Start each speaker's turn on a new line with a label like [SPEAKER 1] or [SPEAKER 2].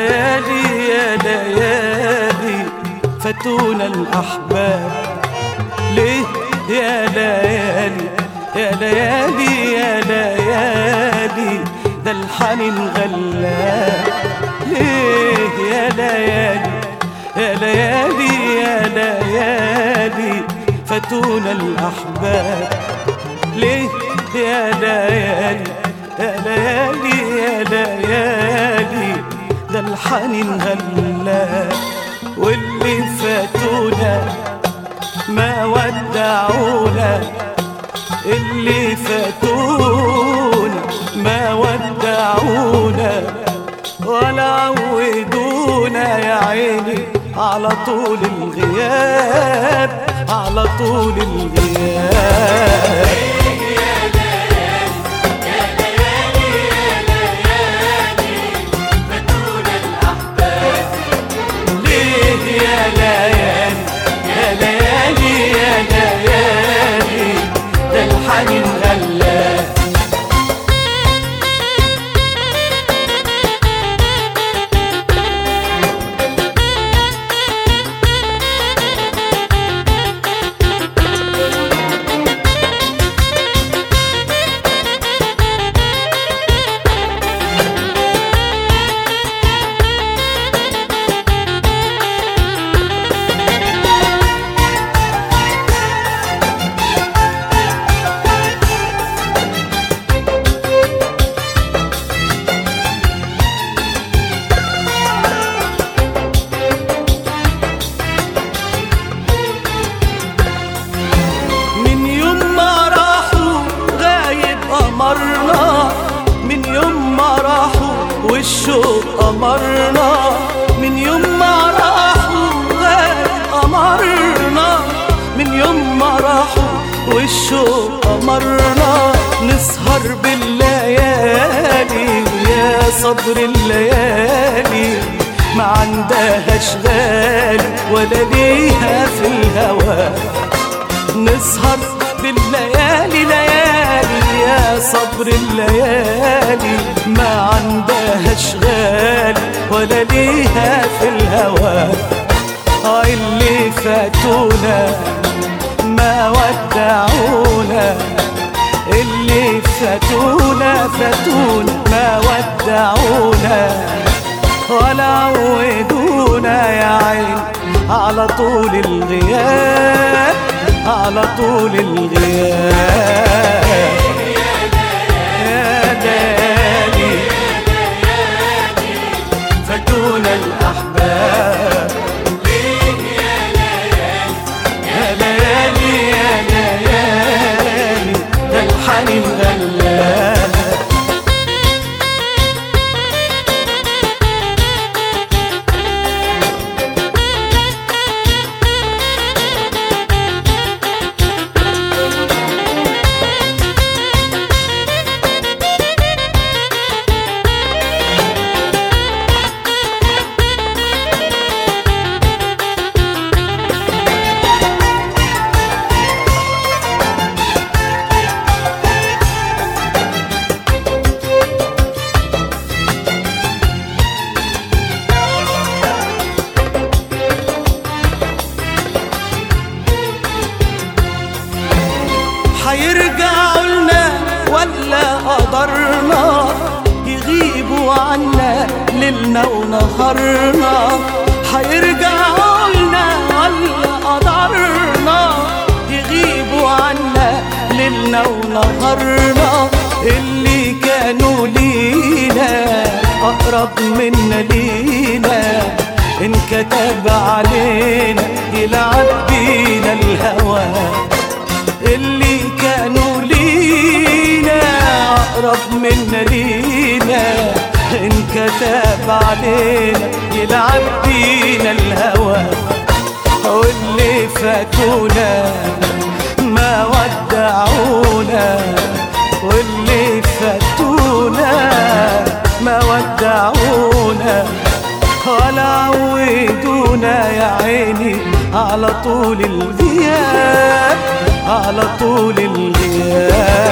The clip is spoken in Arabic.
[SPEAKER 1] ليالي يا ليالي فاتونا الأحباب. ليه يا ليالي يا ليالي يا ليالي ده الحنين غلاب. ليه يا ليالي يا ليالي يا ليالي فاتونا الأحباب. ليه يا ليالي يا ليالي يا ليالي ده الحنين غلاب. واللي فاتونا ما ودعونا، اللي فاتونا ما ودعونا ولا عودونا يا عيني على طول الغياب، على طول الغياب. من يوم ما راحوا والشوق أمرنا، من يوم ما راحوا أمرنا، من يوم ما راحوا والشوق أمرنا. نسهر بالليالي يا صبر الليالي ما عندها شغال ولا ليها في الهوى. نسهر بالليالي ليالي يا صبر الليالي ما عندها شغال ولا ليها في الهوى. اللي فاتونا ما ودعونا، اللي فاتونا ما ودعونا ولا عودونا يا عين على طول الغياب، على طول الغياب. يا ليالي فاتونا الأحباب. يا ليالي يا ليالي ده الحنين غلاب. هيرجعوا لنا ولا قدرنا يغيبوا عنا ليلنا ونهارنا؟ هيرجعوا لنا ولا قدرنا يغيبوا عنا ليلنا ونهارنا؟ اللي كانوا لينا أقرب منا لينا انكتب علينا يلعب بينا الهوى. اللي كانوا لينا أقرب منا لينا انكتب علينا يلعب بينا الهوى. واللي فاتونا ما ودعونا، واللي فاتونا ما ودعونا ولا عودونا يا عيني على طول الغياب، على طول الغياب.